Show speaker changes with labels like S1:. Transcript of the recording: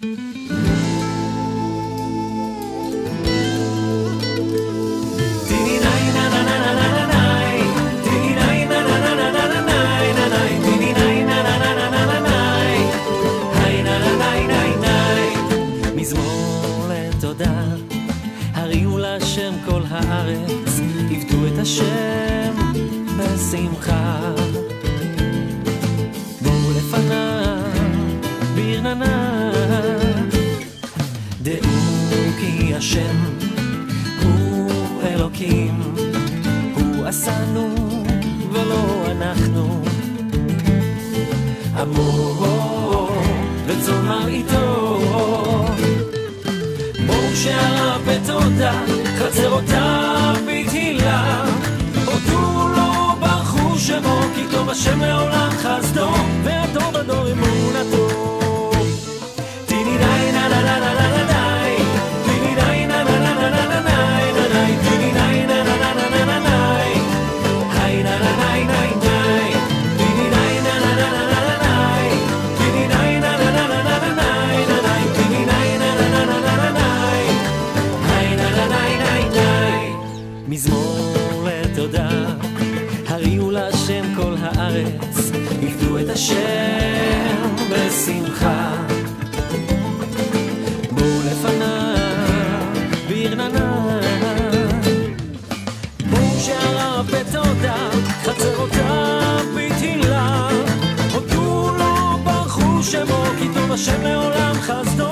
S1: מזמור לתודה, הריעו להשם כל הארץ, עבדו את השם בשמחה. בואו לפניו ברננה, דעו כי השם הוא אלוקים, הוא עשנו ולא אנחנו. עמו וצומר איתו, בואו שערה בתודה, חצרותיו בתהילה, הודו לו ברכו שמו, כי טוב השם לעולם חסדו, והטוב בדור אמונתו. טיני די נה נה נה נה נה די, טיני די נה נה נה נה נה נה די, טיני די נה נה נה נה נה נה די, היי נה נה נה נה די, טיני די נה נה נה נה נה די, טיני די נה נה נה נה נה די, טיני די נה נה נה נה נה די, היי נה נה נה נה די. מזמור לתודה, הריעו להשם כל הארץ, עבדו את השם בשמחה. בואו לפניו ברננה, בואו שעריו בתודה, חצרותיו בתהילה, הודו לו ברכו שמו, כי טוב השם לעולם חסדו,